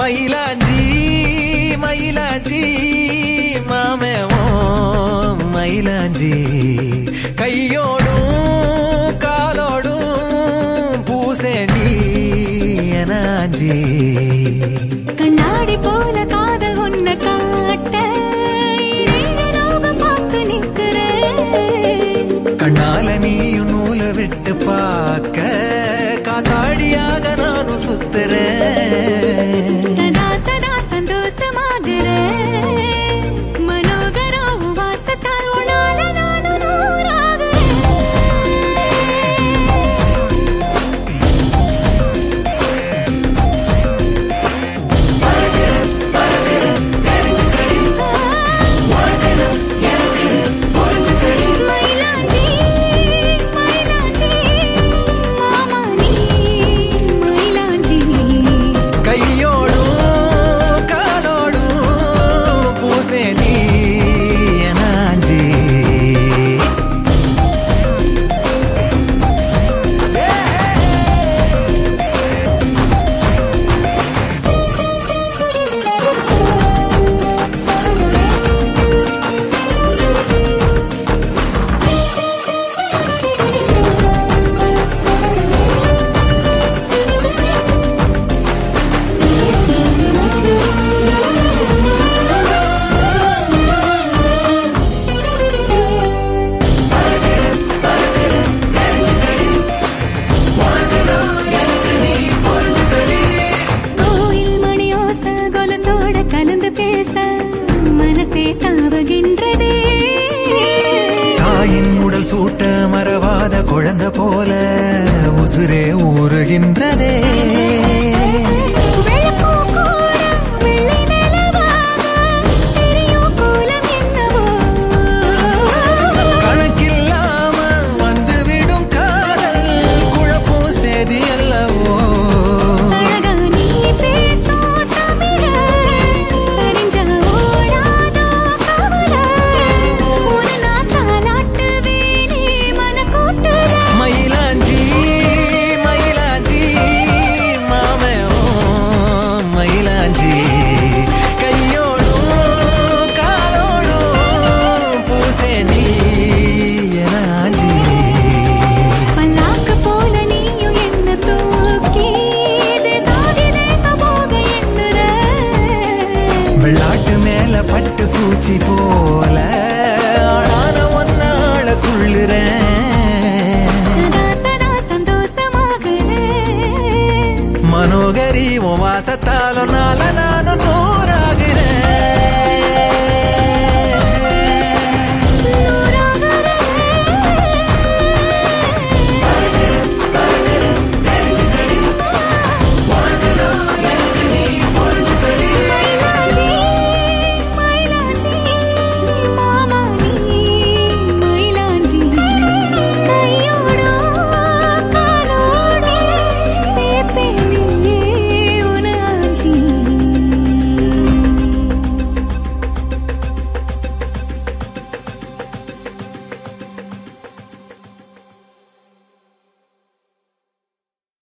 மயிலாஞ்சி மயிலாஞ்சி மாமேவோ மயிலாஞ்சி கையோடும் காலோடும் பூசேண்டி எனாஞ்சி கண்ணாடி போல காதல் உன்னை காட்ட பார்த்து நிற்கிறேன் கண்ணால நீயும் நூல விட்டு பார்க்க காத்தாடியாக நானும் சுத்துறேன் சதா சதா சந்தோஷமாகிறேன் மனோகரா வாசத்தால் உன்னால நானும் நூறாகிறேன் மயிலாஞ்சி மயிலாஞ்சி மாமா நீ மயிலாஞ்சி கையோடும் காலோடும் பூசேண்டி எனாஞ்சி கோயில் மணியோச கொலுசோட கலந்து பேச மனசே தாவுகின்றதே தாயின் உடல் சூட்ட மறவாத குழந்தை போல உசுரே ஊறுகின்றதே வெள்ளப்பூ கூட வெள்ளை நிலவாக தெரியும் கோலம் என்னவோ கணக்கில்லாம வந்துவிடும் காதல் குழப்பம் சேதி அல்லவோ அழகா நீ பேசும் தமிழ தெரிஞ்ச ஓடாதோ கவலை ஒரு நாள் தாலாட்டுவேனே மனக்கூட்டுல மயிலாஞ்சி மயிலாஞ்சி மாமேவோ மயிலாஞ்சி கையோடும் காலோடும் பூசேண்டி எனாஞ்சி பல்லாக்கு போல நீயும் என்ன தூக்கி தேசாதி தேச போக எண்ணுற வெள்ளாட்டு மேல பட்டு பூச்சி போல ஆளான ஒன்னாள துள்ளுறேன் சதா சதா சந்தோஷமாகிறேன் மனோகரி உன் வாசத்தாலும் நால நானும்